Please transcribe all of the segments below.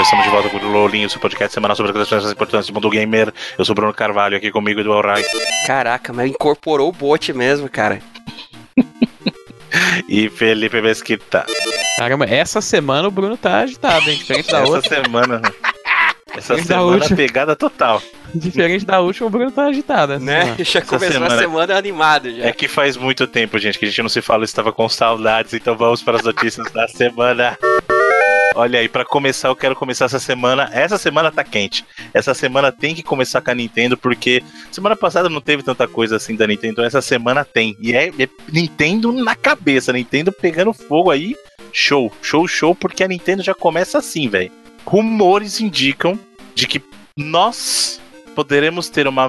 estamos de volta com o Lolinho, seu podcast semanal sobre as questões mais importantes do mundo gamer. Eu sou o Bruno Carvalho, aqui comigo, Edu Alray. Caraca, mas incorporou o bot mesmo, cara. E Felipe Mesquita. Caramba, essa semana o Bruno tá agitado, hein? Diferente da outra. Essa semana pegada total. Diferente da última, o Bruno tá agitado. Né? Já começou a semana animado já. É que faz muito tempo, gente, que a gente não se fala, eu estava com saudades, então vamos para as notícias da semana. Olha aí, pra começar, eu quero começar essa semana. Essa semana tá quente. Essa semana tem que começar com a Nintendo, porque semana passada não teve tanta coisa assim da Nintendo, então essa semana tem. E é Nintendo na cabeça, Nintendo pegando fogo aí. Show, porque a Nintendo já começa assim, velho. Rumores indicam de que nós poderemos ter um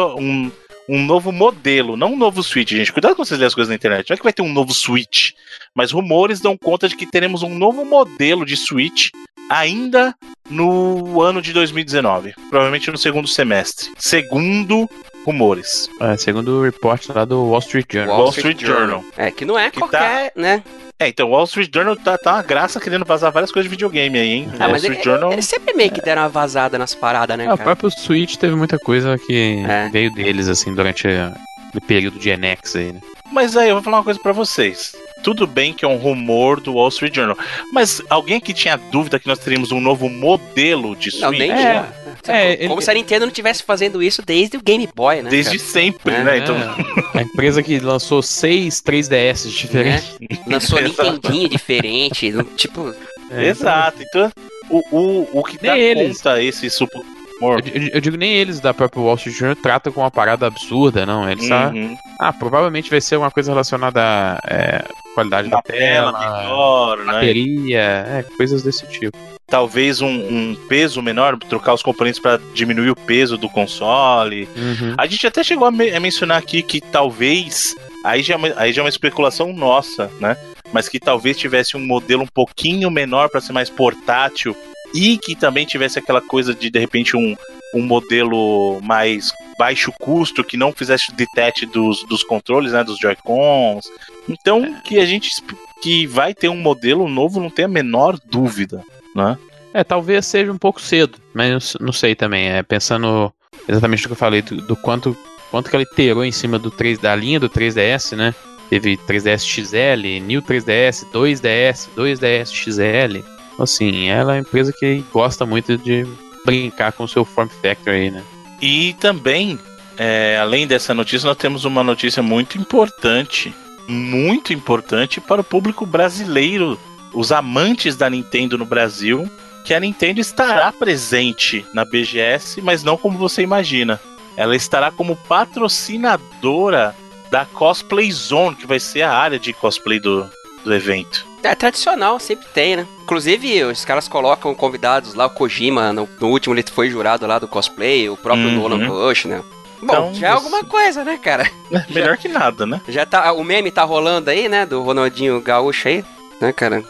novo modelo, não um novo Switch, gente. Cuidado quando vocês lerem as coisas na internet. Não é que vai ter um novo Switch, mas rumores dão conta de que teremos um novo modelo de Switch ainda no ano de 2019. Provavelmente no segundo semestre. Segundo rumores. Segundo o report lá do Wall Street Journal. Wall Street Journal. Que não é que qualquer, né? Então, o Wall Street Journal tá uma graça querendo vazar várias coisas de videogame aí, hein? Wall Mas Street Journal... eles sempre meio que deram uma vazada nas paradas, né, cara? O próprio Switch teve muita coisa que veio deles, assim, durante o período de NX aí, né? Mas aí, eu vou falar uma coisa pra vocês. Tudo bem que é um rumor do Wall Street Journal, mas alguém aqui tinha dúvida que nós teríamos um novo modelo de Switch? Não, nem tinha. Como se a Nintendo não estivesse fazendo isso desde o Game Boy, né? Desde sempre, né? Então... A empresa que lançou 6 3DS diferentes. Lançou Nintendinho diferente, tipo... Exato, então o que dá conta esse super... Eu digo, nem eles da própria Wall Street Journal tratam com uma parada absurda, não. Eles provavelmente vai ser uma coisa relacionada à qualidade da tela, melhor, bateria, né? Coisas desse tipo. Talvez um peso menor, trocar os componentes para diminuir o peso do console. A gente até chegou a mencionar aqui que talvez, aí já é uma especulação nossa, né? Mas que talvez tivesse um modelo um pouquinho menor para ser mais portátil. E que também tivesse aquela coisa de repente, um modelo mais baixo custo, que não fizesse o detach dos controles, né, dos Joy-Cons. Então, que vai ter um modelo novo, não tem a menor dúvida, né? Talvez seja um pouco cedo, mas não sei também. Pensando exatamente no que eu falei, do quanto que ela iterou em cima da linha do 3DS, né? Teve 3DS XL, New 3DS, 2DS, 2DS XL... Assim, ela é uma empresa que gosta muito de brincar com o seu form factor aí, né? E também, além dessa notícia, nós temos uma notícia muito importante para o público brasileiro, os amantes da Nintendo no Brasil, que a Nintendo estará presente na BGS, mas não como você imagina. Ela estará como patrocinadora da Cosplay Zone, que vai ser a área de cosplay do evento. É tradicional, sempre tem, né? Inclusive, os caras colocam convidados lá, o Kojima, no último ele foi jurado lá do cosplay, o próprio Nolan Bush, né? Bom, então, já é alguma coisa, né, cara? Melhor que nada, né? Já tá, o meme tá rolando aí, né, do Ronaldinho Gaúcho aí, né, cara?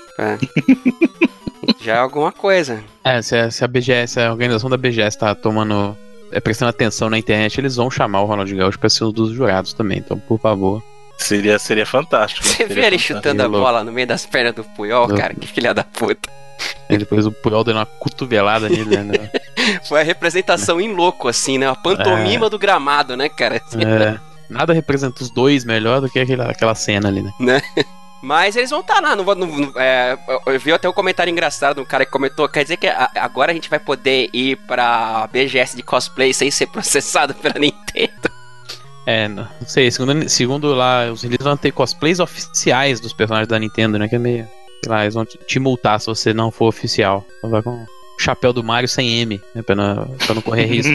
Já é alguma coisa. Se a BGS, a organização da BGS tá tomando, prestando atenção na internet, eles vão chamar o Ronaldinho Gaúcho pra ser um dos jurados também, então, por favor... Seria fantástico. Você viu ele chutando a bola no meio das pernas do Puyol, cara? Que filha da puta. E depois o Puyol dando uma cotovelada nele, né? Foi a representação em louco, assim, né? A pantomima do gramado, né, cara? Nada representa os dois melhor do que aquela cena ali, né? Mas eles vão estar lá. Eu vi até um comentário engraçado de um cara que comentou. Quer dizer que agora a gente vai poder ir pra BGS de cosplay sem ser processado pela Nintendo? Não sei, segundo lá, eles vão ter cosplays oficiais dos personagens da Nintendo, né? Que é meio. Sei lá, eles vão te multar se você não for oficial. Então vai com o chapéu do Mario sem M, né, pra não correr risco.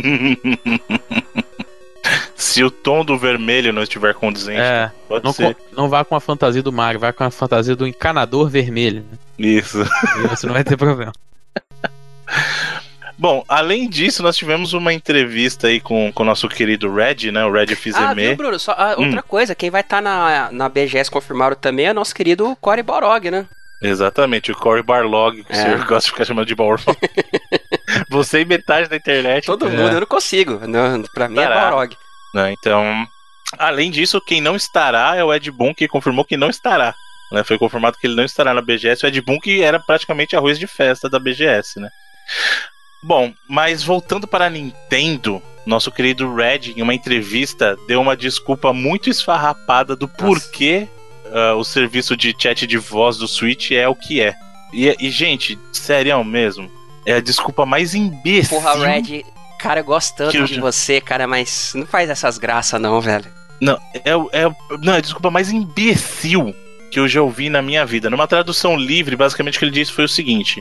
Se o tom do vermelho não estiver condizente, pode ser. Não vá com a fantasia do Mario, vá com a fantasia do encanador vermelho. Né? Isso. E você não vai ter problema. Bom, além disso, nós tivemos uma entrevista aí com o nosso querido Red, né? O Red Fizeme. Viu, Bruno? Só, outra coisa, quem vai estar na BGS confirmado também é nosso querido Cory Barlog, né? Exatamente, o Cory Barlog, que o senhor gosta de ficar chamando de Barlog. Você e metade da internet. Todo mundo, eu não consigo. Não, pra mim é Barlog. Então, além disso, quem não estará é o Ed Boon, que confirmou que não estará. Né? Foi confirmado que ele não estará na BGS. O Ed Boon, que era praticamente arroz de festa da BGS, né? Bom, mas voltando para a Nintendo, nosso querido Red, em uma entrevista, deu uma desculpa muito esfarrapada do porquê o serviço de chat de voz do Switch é o que é. E gente, sério mesmo, é a desculpa mais imbecil. Porra, Red, cara, eu gosto tanto de você, cara, mas não faz essas graças não, velho. Não, não, é a desculpa mais imbecil que eu já ouvi na minha vida. Numa tradução livre, basicamente o que ele disse foi o seguinte: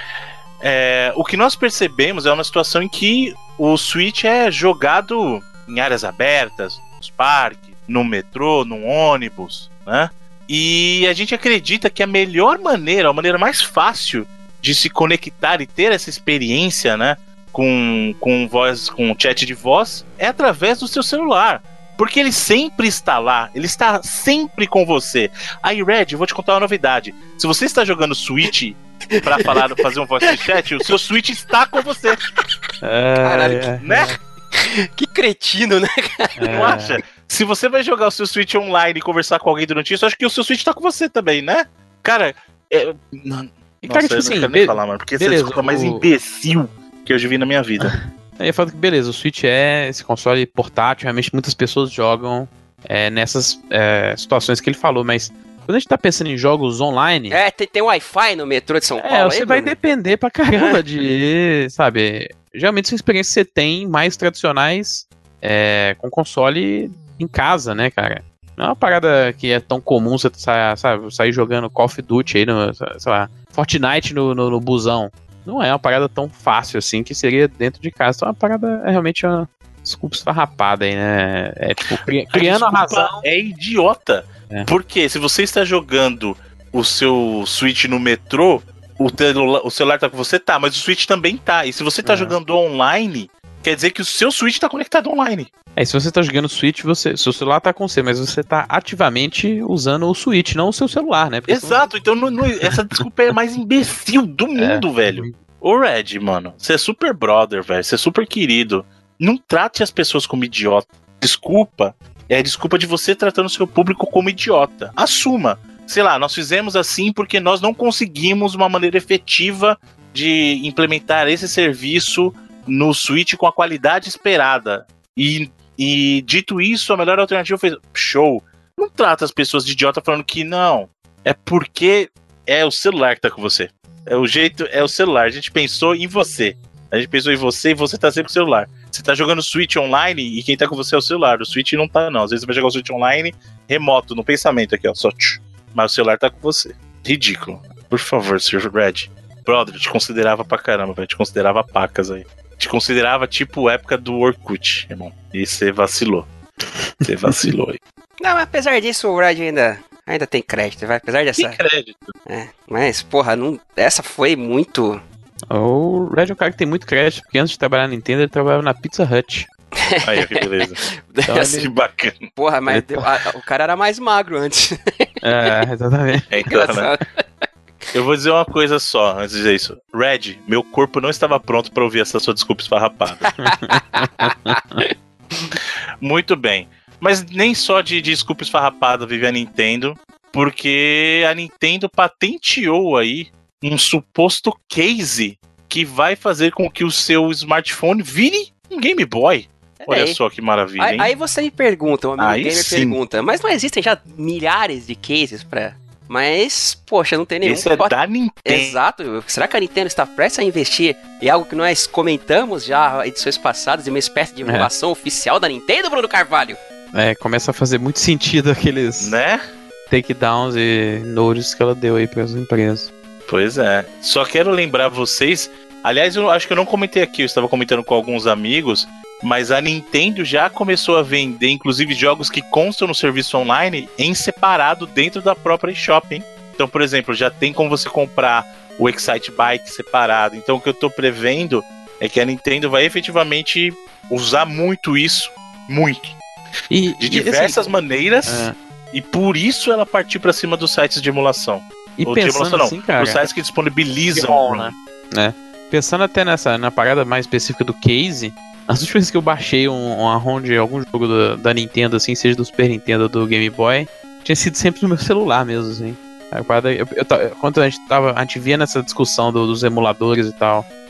o que nós percebemos é uma situação em que o Switch é jogado em áreas abertas, nos parques, no metrô, no ônibus, né? E a gente acredita que a maneira mais fácil de se conectar e ter essa experiência, né, com chat de voz, é através do seu celular. Porque ele sempre está lá, ele está sempre com você. Aí, Red, eu vou te contar uma novidade. Se você está jogando Switch pra fazer um voice chat, o seu Switch está com você. Caralho, né? Que cretino, né, cara? Não acha? Se você vai jogar o seu Switch online e conversar com alguém durante isso, eu acho que o seu Switch tá com você também, né? Cara, nossa, cara, tipo eu assim, não quero nem falar, mano, porque essa é a desculpa mais imbecil que eu já vi na minha vida. Aí eu falo que beleza, o Switch é esse console portátil, realmente muitas pessoas jogam nessas situações que ele falou, mas quando a gente tá pensando em jogos online... tem Wi-Fi no metrô de São Paulo. Você vai depender pra caramba de, sabe, geralmente são experiências que você tem mais tradicionais com console em casa, né, cara? Não é uma parada que é tão comum você sair jogando Call of Duty aí, sei lá, Fortnite no busão. Não é uma parada tão fácil assim que seria dentro de casa. Então é uma parada realmente uma desculpa esfarrapada aí, né? Tipo, criando a razão. É idiota. Porque se você está jogando o seu Switch no metrô, o celular tá com você, tá, mas o Switch também tá. E se você tá jogando online, quer dizer que o seu Switch tá conectado online. Se você tá jogando Switch, seu celular tá com você, mas você tá ativamente usando o Switch, não o seu celular, né? Porque exato, então essa desculpa é a mais imbecil do mundo, velho. Ô Red, mano, você é super brother, velho, você é super querido. Não trate as pessoas como idiota. Desculpa, é a desculpa de você tratando o seu público como idiota. Assuma. Sei lá, nós fizemos assim porque nós não conseguimos uma maneira efetiva de implementar esse serviço no Switch com a qualidade esperada. E dito isso, a melhor alternativa foi show. Não trata as pessoas de idiota falando que não. É porque é o celular que tá com você. É o celular. A gente pensou em você. A gente pensou em você e você tá sempre com o celular. Você tá jogando Switch online e quem tá com você é o celular. O Switch não tá, não. Às vezes você vai jogar o Switch online remoto, no pensamento aqui, ó. Só mas o celular tá com você. Ridículo. Por favor, Sr. Red. Brother, eu te considerava pra caramba, velho. Te considerava pacas aí. Te considerava tipo época do Orkut, irmão. E você vacilou. Você vacilou aí. Não, mas apesar disso, o Red ainda tem crédito, vai. Apesar dessa. Tem crédito. Mas, porra, essa foi muito. O Red é um cara que tem muito crédito, porque antes de trabalhar na Nintendo, ele trabalhava na Pizza Hut. Aí, que beleza. Então, que bacana. Porra, mas o cara era mais magro antes. Exatamente. Então, né? Eu vou dizer uma coisa só antes de dizer isso. Red, meu corpo não estava pronto para ouvir essa sua desculpa esfarrapada. Muito bem. Mas nem só de desculpa esfarrapada vive a Nintendo, porque a Nintendo patenteou aí um suposto case que vai fazer com que o seu smartphone vire um Game Boy. Olha só que maravilha, hein? Aí você me pergunta, um amigo gamer pergunta, mas não existem já milhares de cases pra... Mas, poxa, não tem nenhum. Esse é da Nintendo. Exato. Será que a Nintendo está prestes a investir em algo que nós comentamos já em edições passadas, em uma espécie de emulação oficial da Nintendo, Bruno Carvalho? Começa a fazer muito sentido aqueles takedowns e notices que ela deu aí para as empresas. Pois é. Só quero lembrar vocês, aliás, eu acho que eu não comentei aqui, eu estava comentando com alguns amigos, mas a Nintendo já começou a vender, inclusive, jogos que constam no serviço online em separado dentro da própria eShop, hein? Então, por exemplo, já tem como você comprar o Excite Bike separado. Então, o que eu tô prevendo é que a Nintendo vai efetivamente usar muito isso, muito. De diversas maneiras, e por isso ela partiu pra cima dos sites de emulação. E pensando de emulação, assim, cara, os sites que disponibilizam, né? Pensando até na parada mais específica do case, as últimas vezes que eu baixei uma ROM de algum jogo da Nintendo, assim, seja do Super Nintendo ou do Game Boy, tinha sido sempre no meu celular mesmo, assim. A parada, quando a gente via nessa discussão dos emuladores e tal,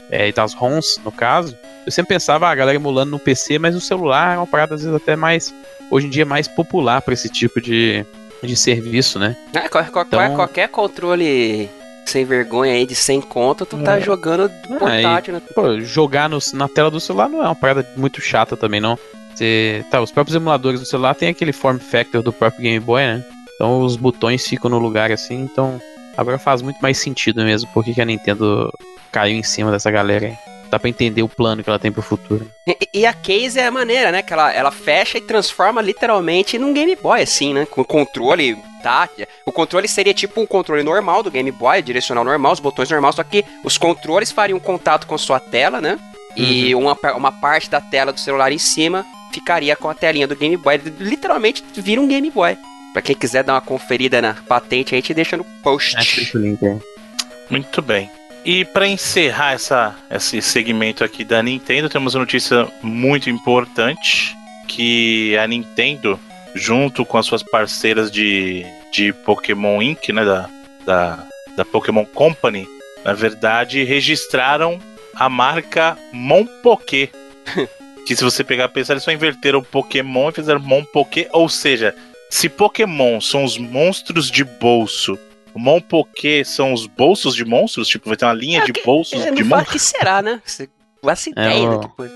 e das ROMs, no caso, eu sempre pensava, a galera emulando no PC, mas no celular é uma parada, às vezes, até mais, hoje em dia, mais popular pra esse tipo de serviço, né? Qualquer controle sem vergonha aí de 100 conto, tu tá jogando portátil, né? Pô, jogar na tela do celular não é uma parada muito chata também, não. Os próprios emuladores do celular tem aquele form factor do próprio Game Boy, né? Então os botões ficam no lugar assim, então agora faz muito mais sentido mesmo porque que a Nintendo caiu em cima dessa galera aí. Dá pra entender o plano que ela tem pro futuro. E a case é a maneira, né? Que ela fecha e transforma literalmente num Game Boy, assim, né? Com o controle tátil. O controle seria tipo um controle normal do Game Boy, direcional normal, os botões normais, só que os controles fariam contato com sua tela, né? E uma parte da tela do celular em cima ficaria com a telinha do Game Boy. Literalmente vira um Game Boy. Pra quem quiser dar uma conferida na patente, a gente deixa no post. Deixa o link aí. Muito bem. E para encerrar esse segmento aqui da Nintendo, temos uma notícia muito importante, que a Nintendo, junto com as suas parceiras de Pokémon Inc., né, da Pokémon Company, na verdade, registraram a marca Monpoké. Que se você pegar e pensar, eles só inverteram Pokémon e fizeram Monpoké, ou seja, se Pokémon são os monstros de bolso, o Monpoké são os bolsos de monstros? Tipo, vai ter uma linha de bolsos de monstros? O que será, né? Você faça ideia da coisa.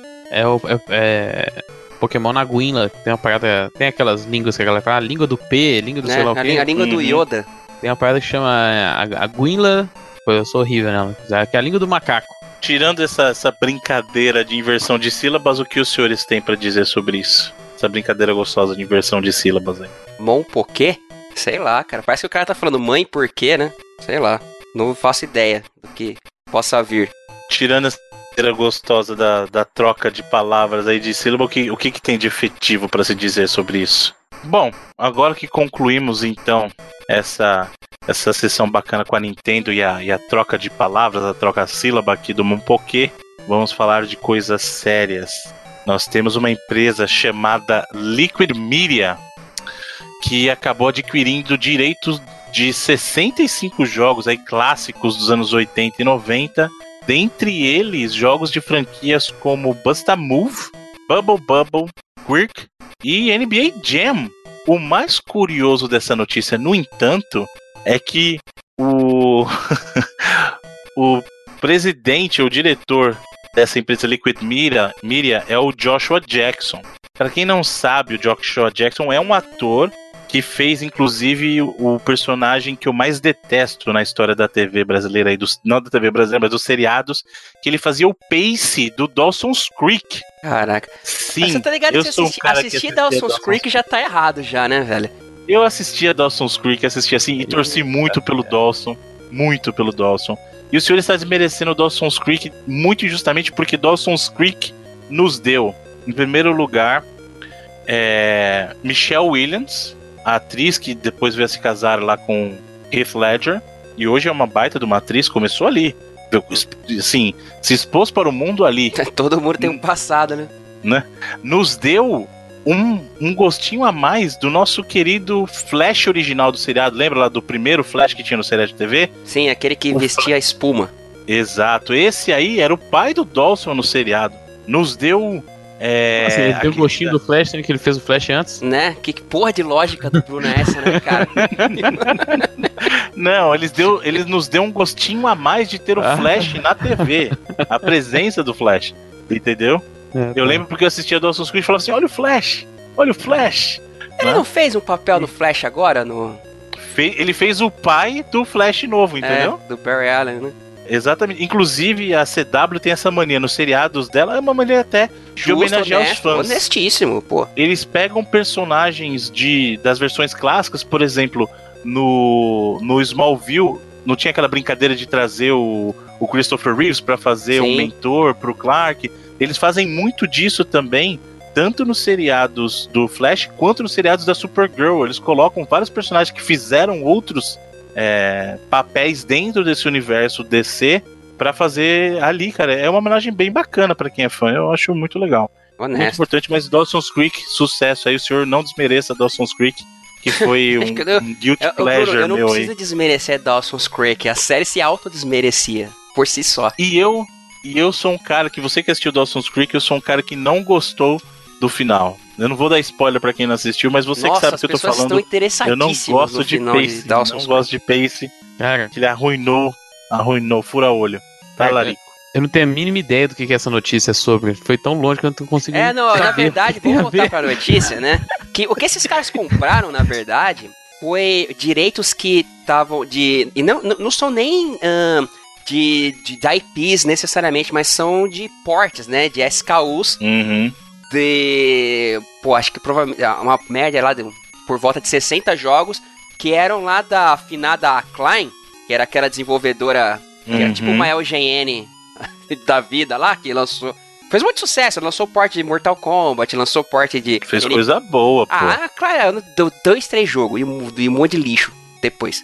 Pokémon na Guinla. Tem uma parada. Tem aquelas línguas que a galera fala, a língua do P, língua do sei lá o quê. A língua do Yoda. Tem uma parada que chama a Guinla. Pô, eu sou horrível nela. Que é a língua do macaco. Tirando essa brincadeira de inversão de sílabas, o que os senhores têm pra dizer sobre isso? Essa brincadeira gostosa de inversão de sílabas aí. Monpoké? Sei lá, cara. Parece que o cara tá falando mãe por quê, né? Sei lá. Não faço ideia do que possa vir. Tirando essa brincadeira gostosa da troca de palavras aí de sílaba, o que tem de efetivo pra se dizer sobre isso? Bom, agora que concluímos então essa sessão bacana com a Nintendo e a troca de palavras, a troca sílaba aqui do Monpoké, vamos falar de coisas sérias. Nós temos uma empresa chamada Liquid Media, que acabou adquirindo direitos de 65 jogos aí clássicos dos anos 80 e 90, dentre eles jogos de franquias como Bust a Move, Bubble Bubble, Quirk e NBA Jam. O mais curioso dessa notícia, no entanto, é que o presidente ou diretor dessa empresa Liquid Media é o Joshua Jackson. Para quem não sabe, o Joshua Jackson é um ator que fez, inclusive, o personagem que eu mais detesto na história da TV brasileira, não da TV brasileira, mas dos seriados, que ele fazia o Pace do Dawson's Creek. Caraca. Sim, mas você tá ligado que assistir Dawson's Creek já tá errado já, né, velho? Eu assistia Dawson's Creek, assistia assim, e torci muito pelo Dawson, muito pelo Dawson. E o senhor está desmerecendo o Dawson's Creek muito injustamente, porque Dawson's Creek nos deu, em primeiro lugar, Michelle Williams, a atriz que depois veio a se casar lá com Heath Ledger, e hoje é uma baita de uma atriz, começou ali, assim, se expôs para o mundo ali. Todo mundo tem um passado, né? Nos deu um gostinho a mais do nosso querido Flash original do seriado. Lembra lá do primeiro Flash que tinha no seriado de TV? Sim, aquele que vestia espuma. Exato, esse aí era o pai do Dawson no seriado. Nos deu... Nossa, ele deu o gostinho do Flash, sendo que ele fez o Flash antes. Né? Que porra de lógica do Bruno é essa, né, cara? Não, eles nos deu um gostinho a mais de ter o Flash na TV. A presença do Flash. Entendeu? Eu lembro porque eu assistia Dawson's Creek e falava assim, olha o Flash. Olha o Flash. Ele não fez um papel no Flash agora? Ele fez o pai do Flash novo, entendeu? Do Barry Allen, né? Exatamente. Inclusive, a CW tem essa mania nos seriados dela, é uma maneira até de homenagear os fãs. Honestíssimo, pô. Eles pegam personagens das versões clássicas, por exemplo, no Smallville, não tinha aquela brincadeira de trazer o Christopher Reeves pra fazer um mentor pro Clark. Eles fazem muito disso também, tanto nos seriados do Flash, quanto nos seriados da Supergirl. Eles colocam vários personagens que fizeram outros papéis dentro desse universo DC pra fazer ali, cara. É uma homenagem bem bacana pra quem é fã. Eu acho muito legal. Honesto. Muito importante, mas Dawson's Creek, sucesso aí. O senhor não desmereça Dawson's Creek, que foi um guilty pleasure eu não meu aí. preciso desmerecer Dawson's Creek. A série se autodesmerecia por si só. E eu E eu sou um cara que, você que assistiu Dawson's Creek, eu sou um cara que não gostou do final. Eu não vou dar spoiler pra quem não assistiu, mas você que sabe o que eu tô falando. Eu não gosto de Pace. Não gosto de Pace. Cara, Que ele arruinou, fura olho. Tá, Larico? eu não tenho a mínima ideia do que essa notícia é sobre. Foi tão longe que eu não consegui saber. Na verdade, vamos voltar pra notícia, né? O que esses caras compraram, na verdade, foi direitos que estavam de... E não são nem de IPs necessariamente, mas são de portes, né? De SKUs. Uhum. Acho que provavelmente uma média lá por volta de 60 jogos que eram lá da afinada Acclaim, que era aquela desenvolvedora que era tipo uma LGN da vida lá, que lançou. Fez muito sucesso, lançou porte de Mortal Kombat, lançou porte de. Fez coisa boa, pô. Claro, deu 2, 3 jogos e um monte de lixo depois.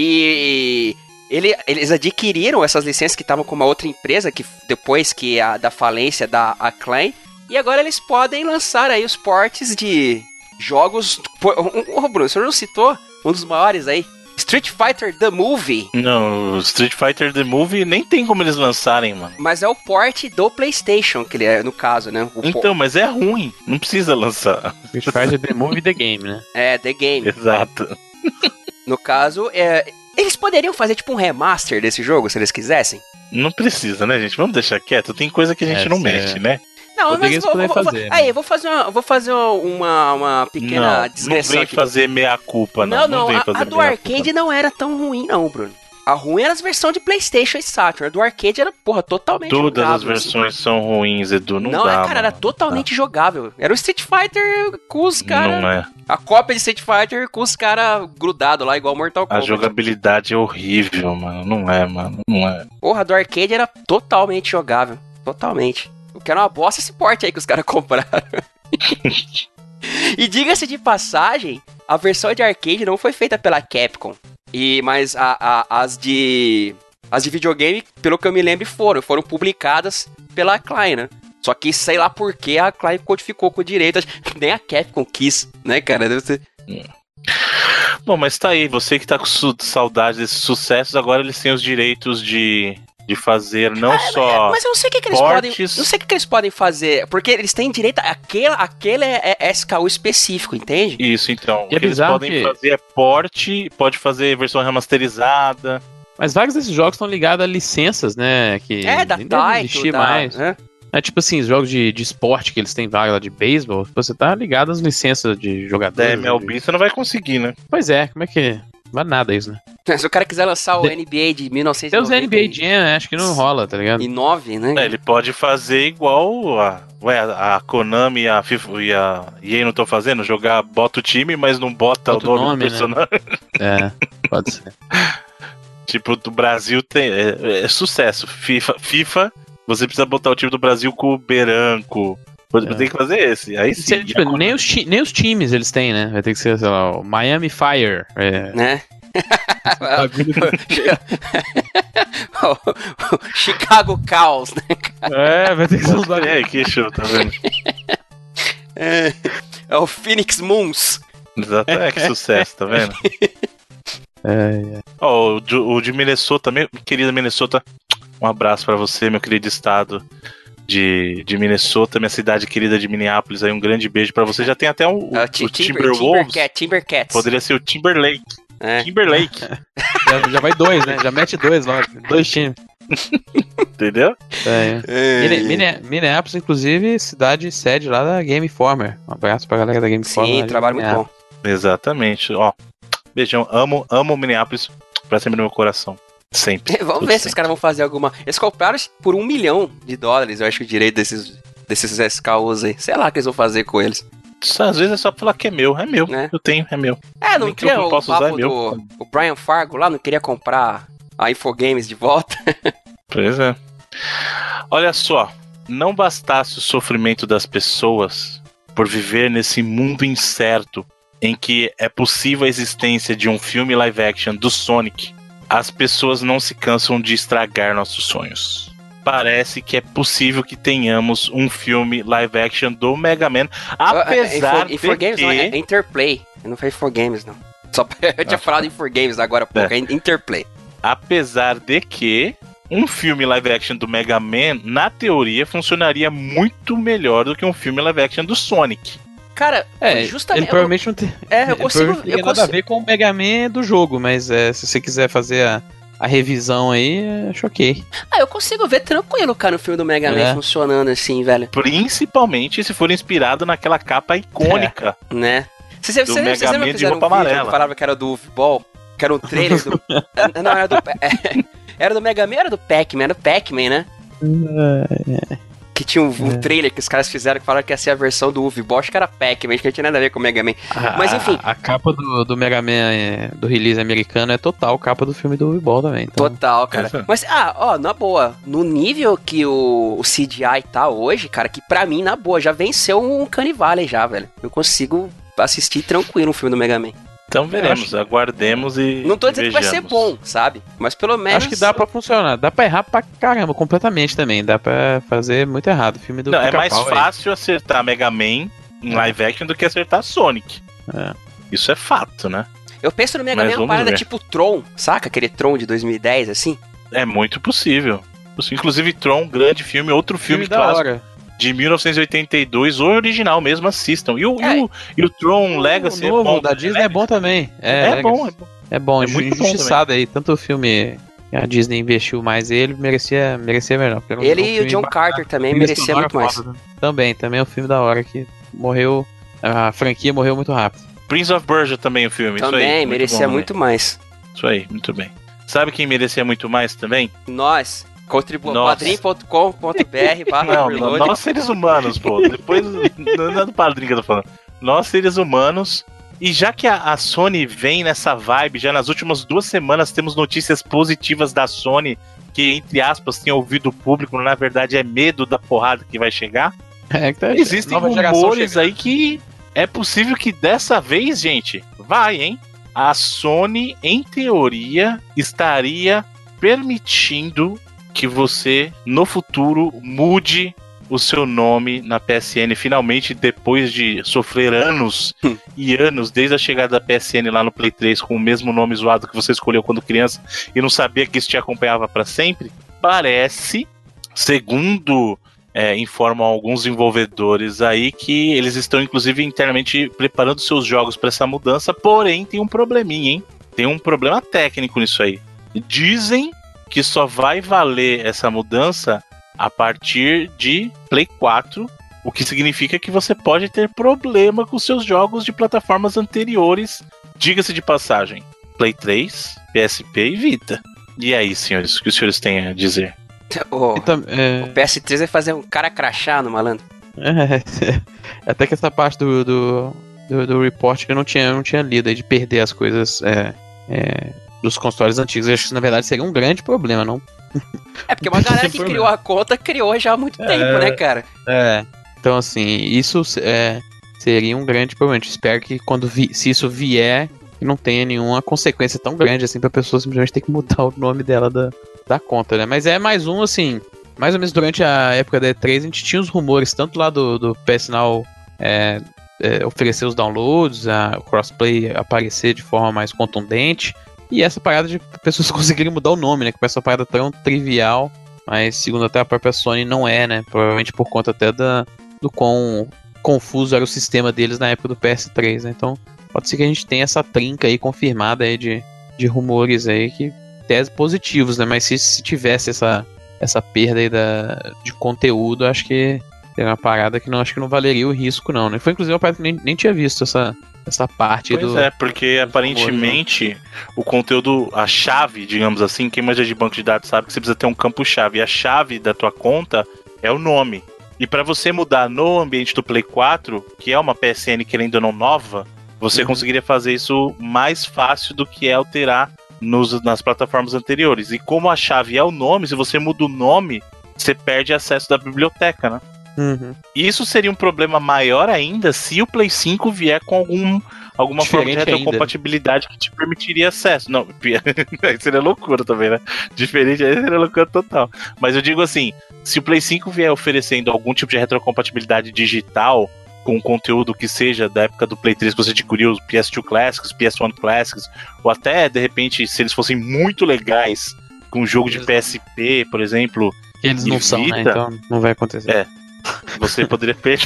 E eles adquiriram essas licenças que estavam com uma outra empresa, que depois que da falência da Acclaim. E agora eles podem lançar aí os portes de jogos... Bruno, o senhor não citou um dos maiores aí? Street Fighter The Movie. Não, Street Fighter The Movie nem tem como eles lançarem, mano. Mas é o port do PlayStation, que ele é, no caso, né? Mas é ruim. Não precisa lançar. Street Fighter The Movie The Game, né? É, The Game. Exato. No caso, eles poderiam fazer tipo um remaster desse jogo, se eles quisessem? Não precisa, né, gente? Vamos deixar quieto. Tem coisa que a gente não mexe, né? Não, mas vou fazer uma pequena digressão. Não vem fazer meia-culpa, não. Não, a do arcade não era tão ruim, não, Bruno. A ruim era as versões de PlayStation e Saturn. A do arcade era, totalmente Todas jogável. As versões são ruins, Edu. Não dá, cara, era totalmente jogável. Era o Street Fighter com os caras... Não é. A cópia de Street Fighter com os caras grudados lá, igual Mortal Kombat. A jogabilidade é horrível, mano. Não é, mano. Não é. Porra, a do arcade era totalmente jogável. Totalmente. O que era uma bosta esse porte aí que os caras compraram. E diga-se de passagem, a versão de arcade não foi feita pela Capcom. Mas as de videogame, pelo que eu me lembro, foram publicadas pela Acclaim, né? Só que sei lá por que a Acclaim codificou com direito. Nem a Capcom quis, né, cara? Deve ser... Bom, mas tá aí. Você que tá com saudade desses sucessos, agora eles têm os direitos de fazer não só. Mas eu não sei o que eles podem. Não sei o que eles podem fazer. Porque eles têm direito. Aquele é SKU específico, entende? Isso, então. O que eles podem fazer é porte, pode fazer versão remasterizada. Mas vários desses jogos estão ligados a licenças, né? Que da Taito, mais. É tipo assim, os jogos de esporte que eles têm vaga lá de beisebol, você tá ligado às licenças de jogadores. MLB você não vai conseguir, né? Pois é, como é que. Não vale nada isso, né? Se o cara quiser lançar o NBA de 1990... Tem os NBA Jam, acho que não rola, tá ligado? E 9, né? Ele pode fazer igual a Konami e a FIFA e a EA não estão fazendo, bota o time, mas não bota o nome do personagem. Né? Pode ser. Tipo, do Brasil é sucesso. FIFA, você precisa botar o time do Brasil com o Beranco. Tem que fazer esse. Aí sim. Tipo, nem os times eles têm, né? Vai ter que ser, sei lá, o Miami Fire. Né? Chicago Chaos, né? Vai ter que ser os que show, tá vendo? É o Phoenix Moons. Exato, que sucesso, tá vendo? O de Minnesota, querida Minnesota, um abraço pra você, meu querido estado de Minnesota, minha cidade querida de Minneapolis, aí um grande beijo pra você. Já tem até o Timberwolves. Timbercats. Poderia ser o Timberlake. Timberlake. Já vai 2, né? Já mete 2 lá. 2 times. Entendeu? Minneapolis, inclusive, cidade sede lá da Game Informer. Um abraço pra galera da Game Informer. Sim, trabalho muito bom. Exatamente. Ó, beijão. Amo Minneapolis pra sempre no meu coração. Sempre. Vamos ver se os caras vão fazer alguma... Eles compraram por $1 milhão, eu acho, o direito desses SKUs aí. Sei lá o que eles vão fazer com eles. Às vezes é só falar que é meu. Eu tenho, é meu. Não queria o papo o Brian Fargo lá, não queria comprar a Infogames de volta. Pois é. Olha só, não bastasse o sofrimento das pessoas por viver nesse mundo incerto em que é possível a existência de um filme live action do Sonic, as pessoas não se cansam de estragar nossos sonhos. Parece que é possível que tenhamos um filme live action do Mega Man, apesar de Infogames que... não, é Interplay. Não foi Infogames, não. Só eu tinha falado Infogames agora há pouco, é Interplay. Apesar de que um filme live action do Mega Man, na teoria, funcionaria muito melhor do que um filme live action do Sonic. Cara, justamente... Ele provavelmente não tem, eu consigo... não tem nada a ver com o Mega Man do jogo, mas se você quiser fazer a revisão aí, acho ok. Eu consigo ver tranquilo, cara, o filme do Mega Man funcionando assim, velho. Principalmente se for inspirado naquela capa icônica. Né? Vocês Mega Man de roupa amarela. Que falava que era do Ball, que era um trailer do... Não, era do... Era do Mega Man ou era do Pac-Man? Era do Pac-Man, né? Que tinha um trailer que os caras fizeram que falaram que ia ser a versão do Uwe Ball, acho que era Pac-Man, que não tinha nada a ver com o Mega Man. Mas enfim. A capa do Mega Man do release americano é total capa do filme do Uwe Ball também. Então... Total, cara. Mas, na boa, no nível que o CGI tá hoje, cara, que pra mim, na boa, já venceu um Canivale já, velho. Eu consigo assistir tranquilo um filme do Mega Man. Então veremos, aguardemos e não tô dizendo que vai ser bom, sabe? Mas pelo menos... Acho que dá pra funcionar. Dá pra errar pra caramba, completamente também. Dá pra fazer muito errado. O filme do Não, é mais fácil acertar Mega Man em live action do que acertar Sonic. Isso é fato, né? Eu penso no Mega Man uma parada tipo Tron, saca? Aquele Tron de 2010, assim? É muito possível. Inclusive Tron, grande filme, outro filme clássico. De 1982, o original mesmo, assistam. E o Tron Legacy o novo é bom. Da Disney é bom também. É bom. É bom, muito injustiçado aí. Tanto o filme a Disney investiu mais, ele merecia melhor. Ele e o John Carter também merecia muito mais. Também é um filme da hora que morreu. A franquia morreu muito rápido. Prince of Persia também o filme. Também, isso aí, merecia muito mais. Isso aí, muito bem. Sabe quem merecia muito mais também? Nós. Padrim.com.br/reload. Nós seres humanos, pô. Depois, não é do Padrim que eu tô falando. Nós seres humanos. E já que a Sony vem nessa vibe, já nas últimas 2 semanas temos notícias positivas da Sony, que, entre aspas, tem ouvido o público, na verdade é medo da porrada que vai chegar. Existem rumores aí que é possível que dessa vez, gente, a Sony, em teoria, estaria permitindo que você, no futuro, mude o seu nome na PSN, finalmente, depois de sofrer anos e anos, desde a chegada da PSN lá no Play 3, com o mesmo nome zoado que você escolheu quando criança, e não sabia que isso te acompanhava para sempre. Parece, segundo informam alguns desenvolvedores aí, que eles estão, inclusive, internamente preparando seus jogos para essa mudança, porém, tem um probleminha, hein? Tem um problema técnico nisso aí. Dizem que só vai valer essa mudança a partir de Play 4, o que significa que você pode ter problema com seus jogos de plataformas anteriores, diga-se de passagem, Play 3, PSP e Vita. E aí, senhores, o que os senhores têm a dizer? O PS3 vai fazer um cara crachá no malandro. Até que essa parte do report que eu não tinha lido aí, de perder as coisas dos consoles antigos. Eu acho que isso, na verdade, seria um grande problema, não? Porque uma galera que criou a conta criou já há muito tempo, né, cara? Então, assim, isso seria um grande problema. Eu espero que se isso vier, não tenha nenhuma consequência tão grande assim pra pessoa simplesmente ter que mudar o nome dela da conta, né? Mas é mais um, assim, mais ou menos durante a época da E3, a gente tinha os rumores, tanto lá do PS Now oferecer os downloads, o crossplay aparecer de forma mais contundente, e essa parada de pessoas conseguirem mudar o nome, né? Que parece uma parada tão trivial, mas segundo até a própria Sony não é, né? Provavelmente por conta até do quão confuso era o sistema deles na época do PS3, né? Então pode ser que a gente tenha essa trinca aí confirmada aí de rumores aí, que tese positivos, né? Mas se tivesse essa perda aí de conteúdo, acho que é uma parada que acho que não valeria o risco, não, né? Foi inclusive uma parada que nem tinha visto essa parte Pois porque aparentemente o conteúdo, a chave, digamos assim, quem manja de banco de dados sabe que você precisa ter um campo-chave, e a chave da tua conta é o nome. E para você mudar no ambiente do Play 4, que é uma PSN querendo ou não nova, você conseguiria fazer isso mais fácil do que alterar nas plataformas anteriores. E como a chave é o nome, se você muda o nome, você perde acesso da biblioteca, né? Isso seria um problema maior ainda se o Play 5 vier com alguma forma de retrocompatibilidade que te permitiria acesso. Não, aí seria loucura também, né? Diferente aí seria loucura total. Mas eu digo assim, se o Play 5 vier oferecendo algum tipo de retrocompatibilidade digital, com conteúdo que seja da época do Play 3 que você adquiriu, os PS2 Classics, PS1 Classics, ou até, de repente, se eles fossem muito legais, com um jogo de PSP, por exemplo. Eles não são, né? Então não vai acontecer. Você poderia perder.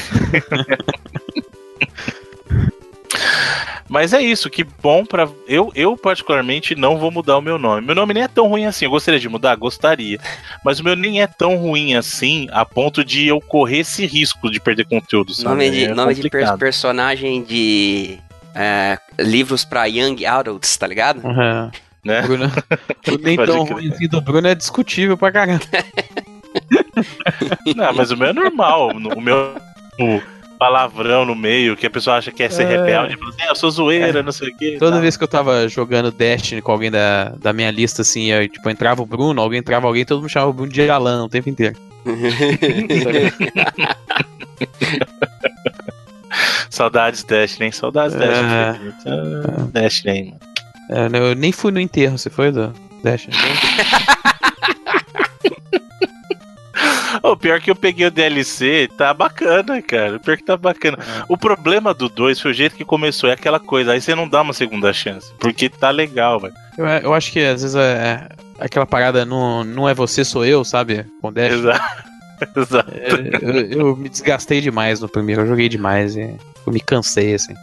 Mas é isso, que bom pra... Eu particularmente não vou mudar o meu nome. Meu nome nem é tão ruim assim. Eu gostaria de mudar? Gostaria. Mas o meu nem é tão ruim assim a ponto de eu correr esse risco de perder conteúdo, sabe? Nome de personagem de livros pra young adults, tá ligado? Uhum. Né? Bruno, o nem tão ruimzinho do Bruno é discutível pra caramba. Não, mas o meu é normal. O meu... palavrão no meio, que a pessoa acha que é ser rebelde, fala assim, eu sou zoeira, não sei o que. Toda vez que eu tava jogando Destiny com alguém da minha lista, assim, eu, tipo, entrava o Bruno, alguém entrava alguém, todo mundo chamava o Bruno de Alan o tempo inteiro. Saudades Destiny, hein? Saudades Destiny. Destiny, mano. Eu nem fui no enterro, você foi do Destiny? O pior que eu peguei o DLC, tá bacana, cara. O pior que tá bacana. O problema do 2 foi o jeito que começou, é aquela coisa, aí você não dá uma segunda chance, porque tá legal, velho. Eu acho que às vezes aquela parada não é você, sou eu, sabe? Com Destiny. Exato. Eu me desgastei demais no primeiro, eu joguei demais e eu me cansei, assim.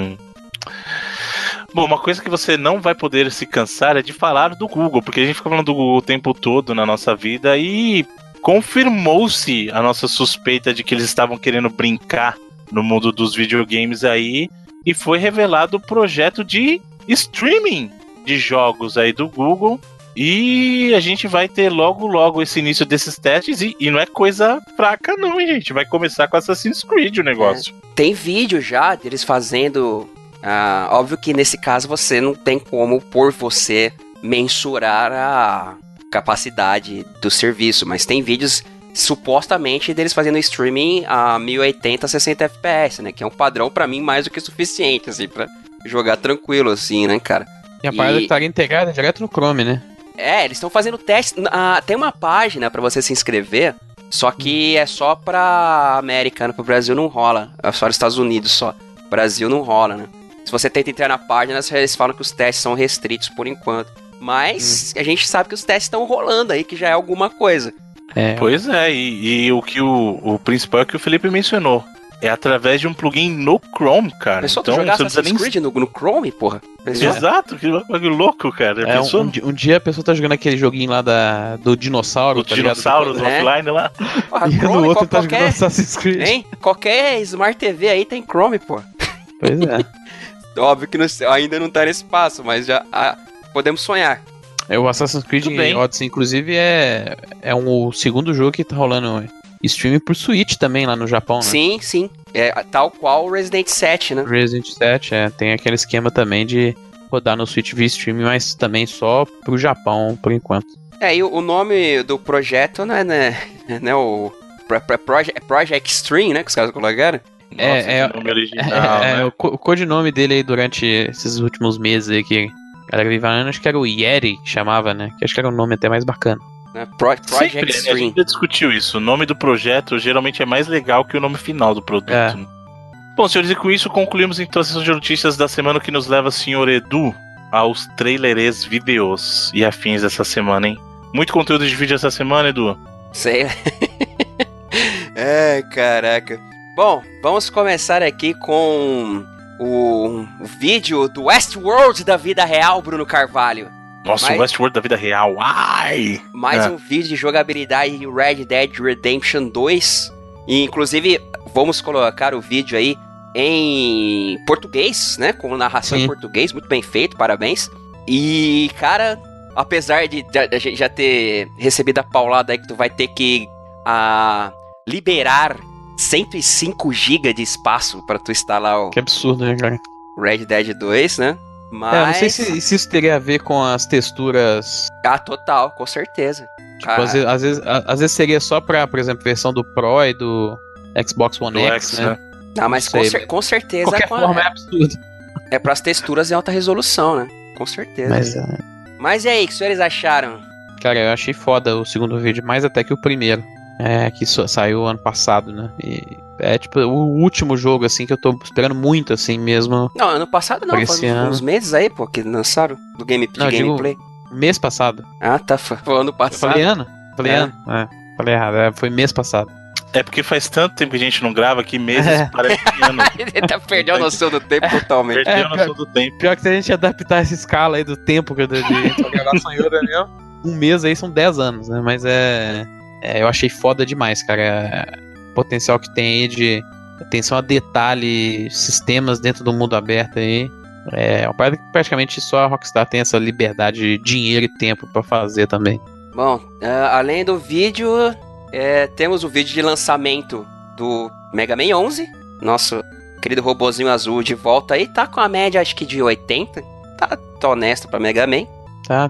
Bom, uma coisa que você não vai poder se cansar é de falar do Google, porque a gente fica falando do Google o tempo todo na nossa vida e confirmou-se a nossa suspeita de que eles estavam querendo brincar no mundo dos videogames aí, e foi revelado o projeto de streaming de jogos aí do Google, e a gente vai ter logo esse início desses testes, e não é coisa fraca não, hein, gente? Vai começar com Assassin's Creed o negócio. Tem vídeo já deles fazendo... óbvio que nesse caso você não tem como, por você, mensurar a capacidade do serviço, mas tem vídeos supostamente deles fazendo streaming a 1080, 60 FPS, né, que é um padrão pra mim mais do que suficiente, assim, pra jogar tranquilo, assim, né, cara. E a parada estaria integrada direto no Chrome, né? Eles estão fazendo teste, tem uma página pra você se inscrever, só que é só pra América, né? Pro Brasil não rola, é só nos Estados Unidos só, Brasil não rola, né. Se você tenta entrar na página, eles falam que os testes são restritos por enquanto. Mas a gente sabe que os testes estão rolando aí, que já é alguma coisa. Pois é, e o que o principal é que o Felipe mencionou. É através de um plugin no Chrome, cara. Pensou então, tu jogar Assassin's Creed no Chrome, porra? Pensou? Exato, que louco, cara. Um dia a pessoa tá jogando aquele joguinho lá do dinossauro. Do dinossauro do offline lá. Porra, e Chrome, no outro tá jogando Assassin's Creed. Hein? Qualquer Smart TV aí tem Chrome, porra. Pois é. Óbvio que ainda não tá nesse passo, mas já podemos sonhar. O Assassin's Creed Odyssey, inclusive, é o segundo jogo que tá rolando streaming por Switch também lá no Japão, né? Sim. Tal qual o Resident 7, né? Resident 7, tem aquele esquema também de rodar no Switch via streaming, mas também só pro Japão, por enquanto. E o nome do projeto, né, o Project Stream, né, que os caras colocaram? Nossa, nome original, né? O codinome dele aí durante esses últimos meses aí que a galera vive falando, acho que era o Yeti que chamava, né? Que acho que era um nome até mais bacana. Project Sempre, Stream. A gente já discutiu isso. O nome do projeto geralmente é mais legal que o nome final do produto. Né? Bom, senhores, e com isso concluímos então a sessão de notícias da semana, que nos leva, senhor Edu, aos trailers videos e afins dessa semana, hein? Muito conteúdo de vídeo essa semana, Edu. Sei. Caraca. Bom, vamos começar aqui com o vídeo do Westworld da vida real, Bruno Carvalho. Nossa, o Westworld da vida real, ai! Mais um vídeo de jogabilidade de Red Dead Redemption 2. E, inclusive, vamos colocar o vídeo aí em português, né? Com narração em português, muito bem feito, parabéns. E, cara, apesar de a gente já ter recebido a paulada aí que tu vai ter que liberar 105 GB de espaço pra tu instalar o... Que absurdo, né, cara? Red Dead 2, né? Mas... não sei se isso teria a ver com as texturas... total, com certeza. Tipo, às vezes seria só pra, por exemplo, versão do Pro e do Xbox One X, né? Não, mas com certeza... Qualquer forma é absurdo. É pras texturas em alta resolução, né? Com certeza. Mas e aí, o que os senhores acharam? Cara, eu achei foda o segundo vídeo, mais até que o primeiro. Que saiu ano passado, né? E é tipo o último jogo, assim, que eu tô esperando muito, assim, mesmo. Não, ano passado não, foi uns meses aí, pô, que lançaram do gameplay. mês passado. Ah, tá. Foi ano Eu passado. falei ano? Falei ano. Falei errado. Foi mês passado. É porque faz tanto tempo que a gente não grava que meses parece ano. Ele tá perdendo a noção do tempo totalmente. Perdeu a noção do tempo. Pior que se a gente adaptar essa escala aí do tempo que eu de gravação em outra mesmo, um mês aí são 10 anos, né? Mas eu achei foda demais, cara. O potencial que tem aí de atenção a detalhe, sistemas dentro do mundo aberto aí. É uma parada que praticamente só a Rockstar tem essa liberdade, dinheiro e tempo pra fazer também. Bom, além do vídeo, temos o vídeo de lançamento do Mega Man 11. Nosso querido robozinho azul de volta aí. Tá com a média, acho que de 80. Tá honesto pra Mega Man. Tá.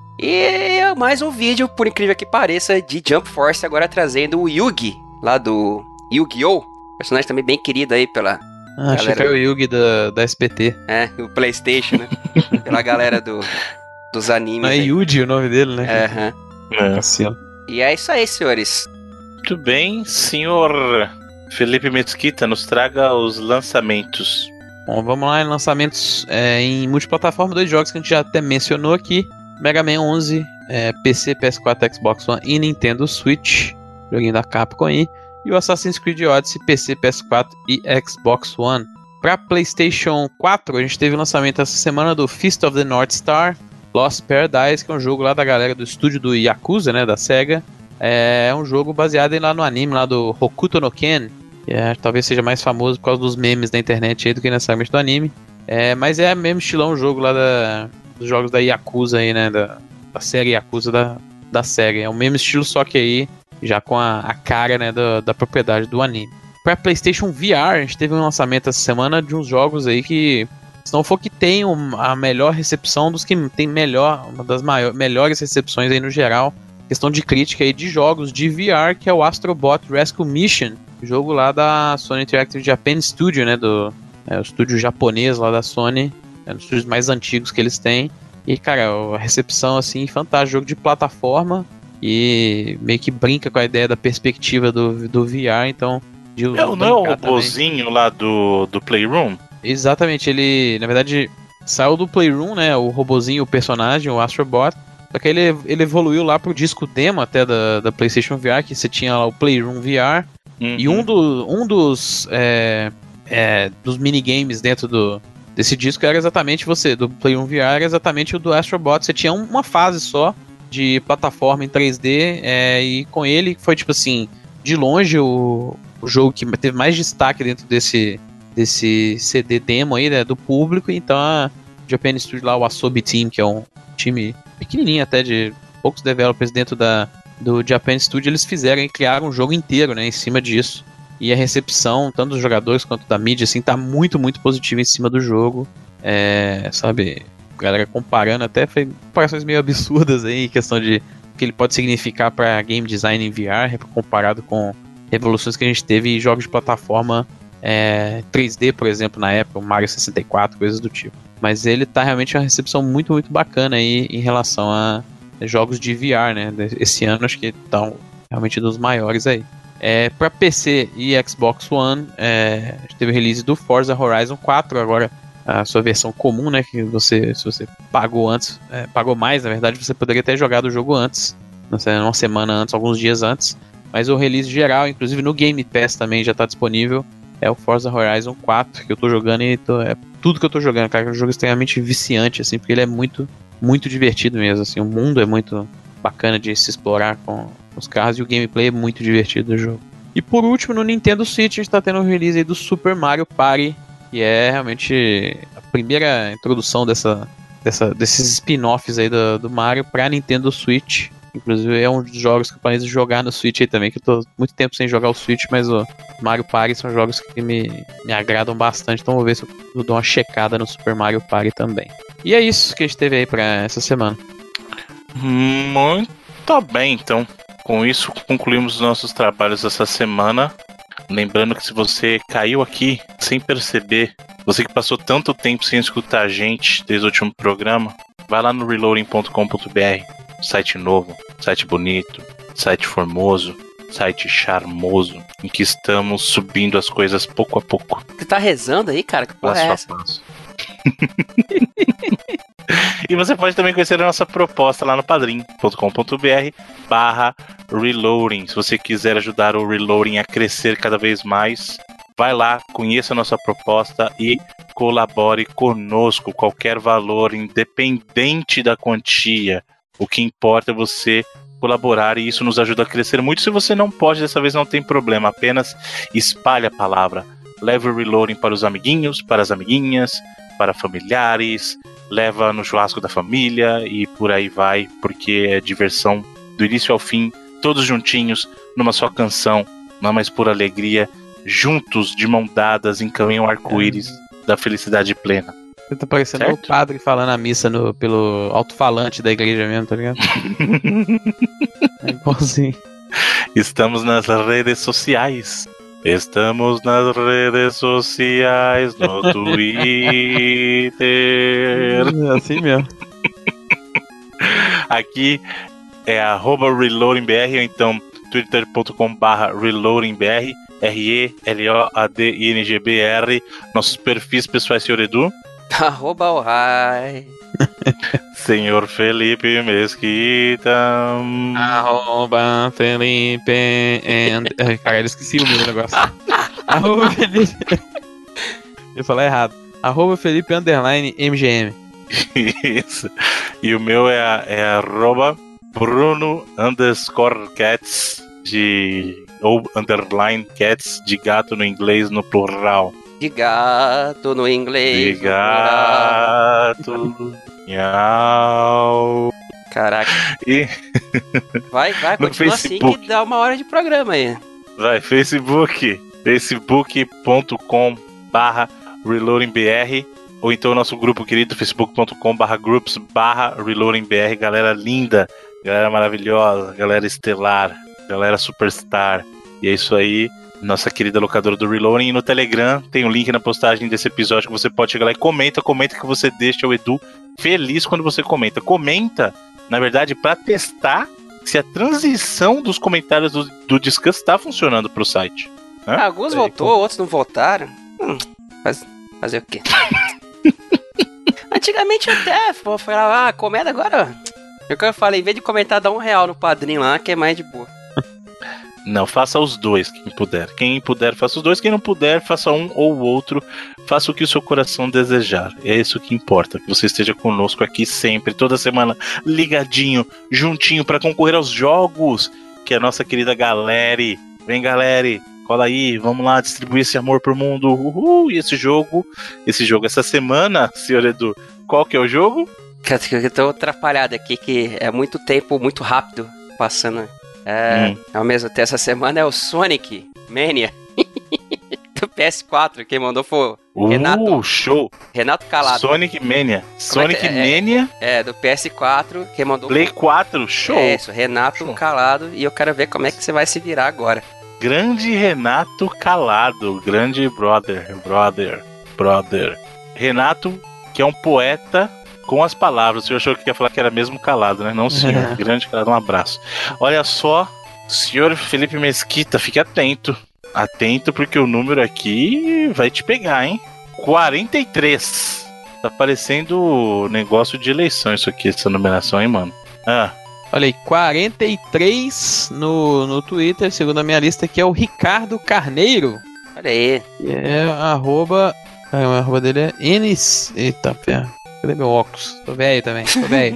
E mais um vídeo, por incrível que pareça, de Jump Force, agora trazendo o Yugi, lá do Yu-Gi-Oh! Personagem também bem querido aí pela Achei que era o Yugi da SPT. o PlayStation, né? Pela galera dos animes. Não é Yuji o nome dele, né? Aham. E é isso aí, senhores. Muito bem, senhor Felipe Mesquita, nos traga os lançamentos. Bom, vamos lá, lançamentos em multiplataforma, 2 jogos que a gente já até mencionou aqui. Mega Man 11, PC, PS4, Xbox One e Nintendo Switch, joguinho da Capcom aí. E o Assassin's Creed Odyssey, PC, PS4 e Xbox One. Para PlayStation 4, a gente teve o lançamento essa semana do Fist of the North Star, Lost Paradise, que é um jogo lá da galera do estúdio do Yakuza, né, da SEGA. É um jogo baseado lá no anime lá do Hokuto no Ken, que talvez seja mais famoso por causa dos memes da internet aí do que necessariamente do anime. Mas é o mesmo estilão jogo lá dos jogos da Yakuza aí, né, da série Yakuza da SEGA. É o mesmo estilo, só que aí já com a cara, né, da propriedade do anime. Para PlayStation VR, a gente teve um lançamento essa semana de uns jogos aí que, se não for que tem a melhor recepção dos que tem uma das melhores recepções aí no geral, questão de crítica aí de jogos de VR, que é o Astro Bot Rescue Mission, jogo lá da Sony Interactive Japan Studio, né, o estúdio japonês lá da Sony, um dos estúdios mais antigos que eles têm. E, cara, a recepção, assim, fantástica, jogo de plataforma, e meio que brinca com a ideia da perspectiva do VR, então... Não é o robozinho lá do Playroom? Exatamente, ele, na verdade, saiu do Playroom, né, o robozinho, o personagem, o Astrobot, só que ele evoluiu lá pro disco demo até da PlayStation VR, que você tinha lá o Playroom VR, e um dos minigames dentro desse disco era exatamente do Playroom VR, era exatamente o do Astrobot. Você tinha uma fase só de plataforma em 3D, e com ele foi tipo assim, de longe o jogo que teve mais destaque dentro desse CD demo aí, né, do público. Então a Japan Studio lá, o Asobi Team, que é um time pequenininho até, de poucos developers dentro do Japan Studio, eles fizeram e criaram um jogo inteiro, né, em cima disso. E a recepção, tanto dos jogadores quanto da mídia, assim, tá muito, muito positiva em cima do jogo. Sabe, a galera comparando, até foi comparações meio absurdas aí, em questão de o que ele pode significar para game design em VR, comparado com revoluções que a gente teve em jogos de plataforma 3D, por exemplo, na época, o Mario 64, coisas do tipo. Mas ele tá realmente uma recepção muito, muito bacana aí em relação a jogos de VR, né? Esse ano acho que estão realmente dos maiores aí. Para PC e Xbox One, a gente teve o release do Forza Horizon 4, agora a sua versão comum, né? Que se você pagou antes, pagou mais, na verdade, você poderia ter jogado o jogo antes, uma semana antes, alguns dias antes. Mas o release geral, inclusive no Game Pass também já está disponível, é o Forza Horizon 4, que eu tô jogando, e é tudo que eu tô jogando, cara. É um jogo extremamente viciante, assim, porque ele é muito, muito divertido mesmo, assim. O mundo é muito bacana de se explorar com os carros, e o gameplay é muito divertido do jogo. E por último, no Nintendo Switch, a gente tá tendo o release aí do Super Mario Party, que é realmente a primeira introdução desses spin-offs aí do Mario pra Nintendo Switch. Inclusive é um dos jogos que eu planejo jogar no Switch aí também, que eu tô muito tempo sem jogar o Switch, mas o Mario Party são jogos que me agradam bastante, então vou ver se eu dou uma checada no Super Mario Party também. E é isso que a gente teve aí pra essa semana. Muito bem, então. Com isso, concluímos os nossos trabalhos essa semana. Lembrando que se você caiu aqui sem perceber, você que passou tanto tempo sem escutar a gente desde o último programa, vai lá no reloading.com.br. Site novo, site bonito, site formoso, site charmoso, em que estamos subindo as coisas pouco a pouco. Você tá rezando aí, cara? Que porra é essa? Passo a passo. E você pode também conhecer a nossa proposta lá no padrim.com.br/reloading. Se você quiser ajudar o Reloading a crescer cada vez mais, vai lá, conheça a nossa proposta e colabore conosco. Qualquer valor, independente da quantia. O que importa é você colaborar e isso nos ajuda a crescer muito. Se você não pode, dessa vez não tem problema. Apenas espalhe a palavra. Leve o Reloading para os amiguinhos, para as amiguinhas, para familiares. Leva no churrasco da família e por aí vai, porque é diversão do início ao fim, todos juntinhos, numa só canção, não mais por alegria, juntos, de mão dadas, em caminho arco-íris da felicidade plena. Você tá parecendo Certo? o padre falando a missa pelo alto-falante da igreja mesmo, tá ligado? É igualzinho. Estamos nas redes sociais. Estamos nas redes sociais, no Twitter. É assim mesmo. Aqui é @reloadingbr ou então twitter.com/reloadingbr, RELOADINGBR. Nossos perfis pessoais, senhor Edu. @ohai. Senhor Felipe Mesquita. @Felipe Cara, eu esqueci o meu negócio. @Felipe. Eu falei errado. @Felipe_MGM. Isso. E o meu é @Bruno_Cats ou underline cats de gato no inglês no plural. De gato no inglês. De gato. Miau. Caraca. E Vai, No continua assim Facebook. que dá uma hora de programa aí. vai, facebook.com/reloadingbr ou então o nosso grupo querido, facebook.com/groups/reloadingbr. Galera linda, galera maravilhosa, galera estelar, galera superstar. E é isso aí, nossa querida locadora do Reloading. E no Telegram tem um link na postagem desse episódio que você pode chegar lá e comenta que você deixa o Edu feliz quando você comenta. Comenta, na verdade, pra testar se a transição dos comentários do Discuss está funcionando pro site. Hã? Alguns Aí, votou, outros não votaram. Fazer o quê? Antigamente até falava, comenta agora. Eu falei, em vez de comentar, dá R$1 no padrinho lá, que é mais de boa. Não, faça os dois, quem puder. Quem puder, faça os dois. Quem não puder, faça um ou o outro. Faça o que o seu coração desejar. É isso que importa. Que você esteja conosco aqui sempre, toda semana, ligadinho, juntinho, para concorrer aos jogos que a nossa querida Galeri. Vem, Galeri, cola aí, vamos lá distribuir esse amor pro mundo. Uhul! E esse jogo, essa semana, senhor Edu, qual que é o jogo? Eu tô atrapalhado aqui, que é muito tempo, muito rápido passando. Ao mesmo tempo, essa semana é o Sonic Mania do PS4. Quem mandou foi o Show! Renato Calado. Sonic Mania. Sonic Mania. Do PS4. Quem mandou Play 4, show! É isso, Renato Show. Calado. E eu quero ver como é que você vai se virar agora. Grande Renato Calado, grande brother. Renato, que é um poeta com as palavras. O senhor achou que ia falar que era mesmo Calado, né? Não, senhor. Grande Calado, um abraço. Olha só, senhor Felipe Mesquita, fique atento. Atento, porque o número aqui vai te pegar, hein? 43. Tá parecendo negócio de eleição isso aqui, essa numeração, hein, mano? Olha aí, 43 no Twitter, segundo a minha lista, que é o Ricardo Carneiro. Olha aí. E é arroba. O arroba dele é Enis. Eita, pé. Cadê meu óculos? Tô velho também, tô velho.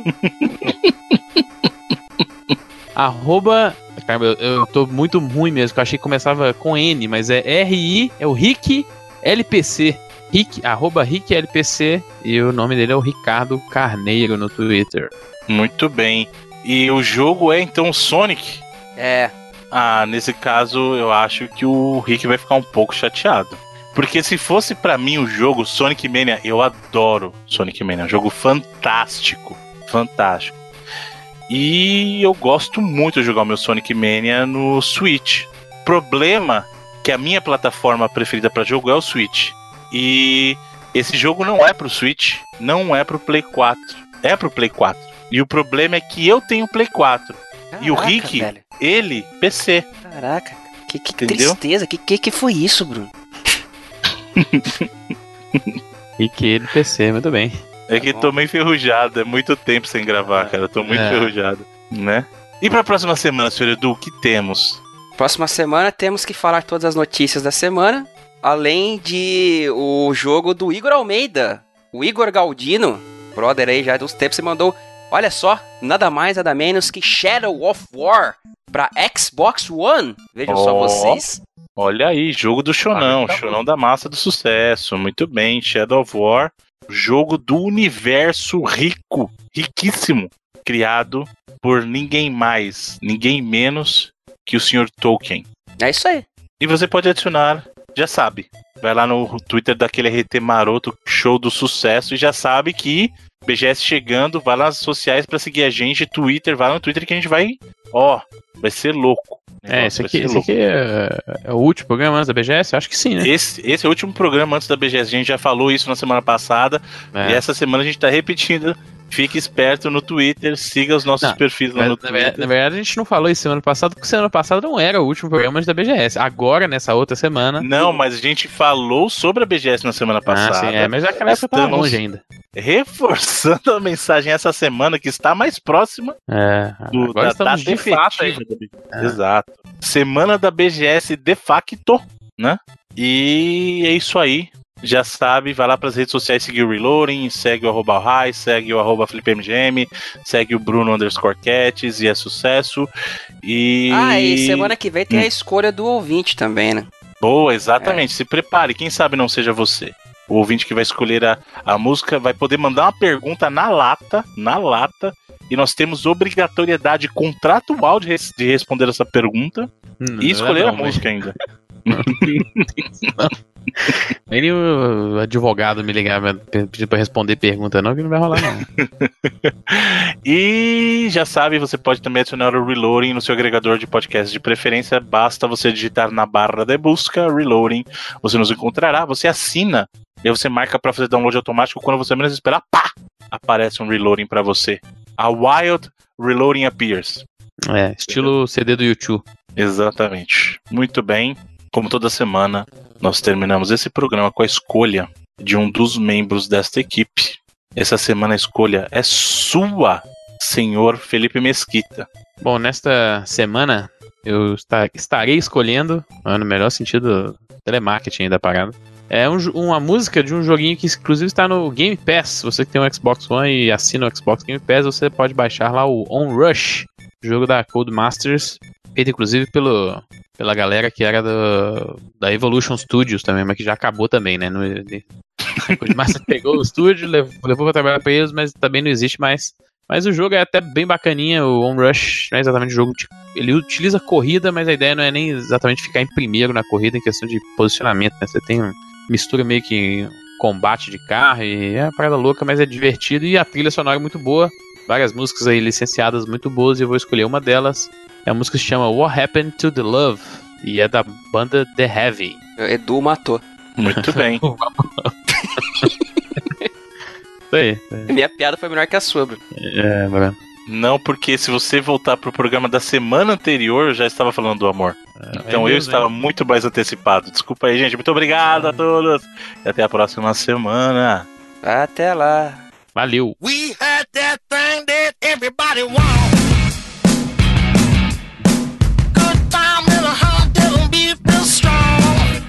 Arroba. Caramba, eu tô muito ruim mesmo, que eu achei que começava com N, mas é RI, é o Rick LPC. Arroba Rick LPC. E o nome dele é o Ricardo Carneiro no Twitter. Muito bem. E o jogo é então Sonic? É. Nesse caso eu acho que o Rick vai ficar um pouco chateado. Porque se fosse pra mim o jogo Sonic Mania, eu adoro Sonic Mania, é um jogo fantástico, fantástico. E eu gosto muito de jogar o meu Sonic Mania no Switch. Problema que a minha plataforma preferida pra jogo é o Switch. E esse jogo não é pro Switch, não é pro Play 4, é pro Play 4. E o problema é que eu tenho Play 4. Caraca, e o Rick, velho. ele, PC. Caraca, que Entendeu? tristeza, que foi isso, Bruno? Rick LPC, muito bem. É que tô meio enferrujado, é muito tempo sem gravar, cara. Tô muito enferrujado, né? E pra próxima semana, senhor Edu, o que temos? Próxima semana temos que falar todas as notícias da semana, além de o jogo do Igor Almeida. O Igor Galdino, brother aí já dos tempos, você mandou, olha só, nada mais, nada menos que Shadow of War pra Xbox One. Vejam só vocês. Olha aí, jogo do Shonão, Shonão da massa do sucesso. Muito bem, Shadow of War, jogo do universo rico, riquíssimo, criado por ninguém mais, ninguém menos que o Sr. Tolkien. É isso aí. E você pode adicionar, já sabe, vai lá no Twitter daquele RT maroto, show do sucesso, e já sabe que BGS chegando, vai lá nas sociais pra seguir a gente, Twitter, vai lá no Twitter que a gente vai, vai ser louco. Esse aqui é o último programa antes da BGS? Eu acho que sim, né? Esse é o último programa antes da BGS. A gente já falou isso na semana passada. E essa semana a gente tá repetindo. Fique esperto no Twitter, siga os nossos perfis lá no Twitter. Na verdade, a gente não falou isso semana passada, porque semana passada não era o último programa antes da BGS. Agora, nessa outra semana... Não, mas a gente falou sobre a BGS na semana passada. Sim, mas aquela época tava longe ainda. Reforçando a mensagem essa semana que está mais próxima agora estamos de fato. Exato. Semana da BGS de facto, né? E é isso aí. Já sabe, vai lá pras redes sociais seguir o Reloading, segue o @Alhai, segue o @FlipeMGM, segue o Bruno_Cats e é sucesso. E semana que vem tem a escolha do ouvinte também, né? Boa, exatamente. Se prepare, quem sabe não seja você. O ouvinte que vai escolher a música vai poder mandar uma pergunta na lata, e nós temos obrigatoriedade contratual de responder essa pergunta e escolher a música ainda. Nem o advogado me ligar pedir pra responder pergunta não, que não vai rolar não. E já sabe, você pode também adicionar o Reloading no seu agregador de podcast de preferência. Basta você digitar na barra de busca Reloading, você nos encontrará, você assina e aí você marca pra fazer download automático. Quando você menos esperar, pá, aparece um Reloading pra você. A Wild Reloading appears. Estilo CD do YouTube. Exatamente. Muito bem. Como toda semana, nós terminamos esse programa com a escolha de um dos membros desta equipe. Essa semana a escolha é sua, senhor Felipe Mesquita. Bom, nesta semana eu estarei escolhendo, no melhor sentido, telemarketing da parada. É uma música de um joguinho que inclusive está no Game Pass. Você que tem um Xbox One e assina o Xbox Game Pass, você pode baixar lá o Onrush, jogo da Codemasters, feito inclusive pela galera que era da Evolution Studios também, mas que já acabou também, né? A Codemasters pegou o estúdio, levou pra trabalhar pra eles, mas também não existe mais. Mas o jogo é até bem bacaninha, o Onrush não é exatamente um jogo, ele utiliza corrida, mas a ideia não é nem exatamente ficar em primeiro na corrida em questão de posicionamento, né? Você tem mistura meio que combate de carro e é uma parada louca, mas é divertido e a trilha sonora é muito boa. Várias músicas aí licenciadas muito boas e eu vou escolher uma delas. A música se chama What Happened to the Love e é da banda The Heavy. Edu matou. Muito bem. Isso aí. Minha piada foi melhor que a sua, Bruno. Mano. Não, porque se você voltar pro programa da semana anterior, eu já estava falando do amor. Então eu estava muito mais antecipado. Desculpa aí, gente. Muito obrigado a todos. E até a próxima semana. Até lá. Valeu. We had that thing that everybody wants. Good time in a hot devil beef real strong.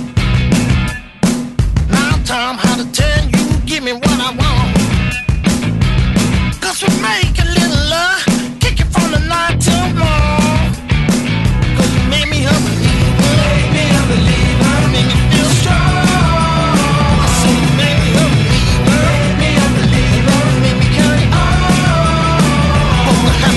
Now time how to tell you, give me what I want. 'Cause we make a little love, kick it from the night till morn. 'Cause you made me a believer, made me a believer, made me feel strong. So you made me a believer, made me a believer, made me carry on.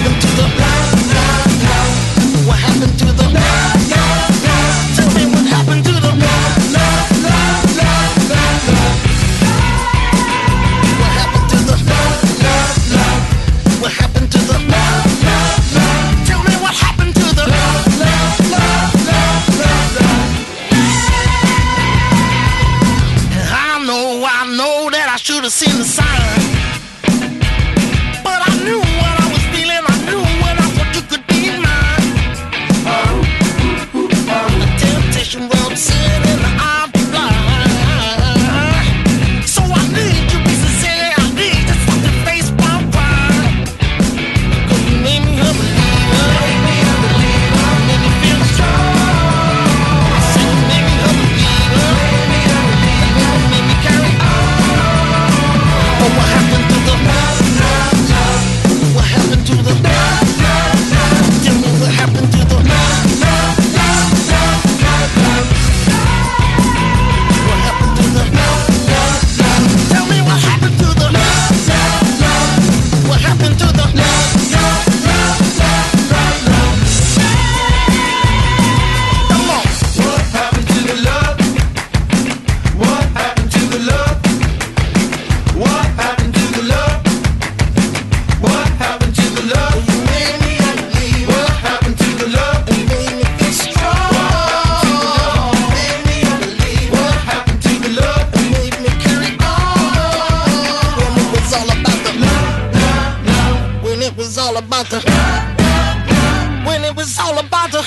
about the when it was all about the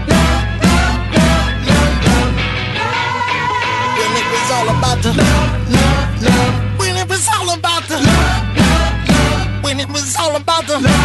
when it was all about the when it was all about the when it was all about the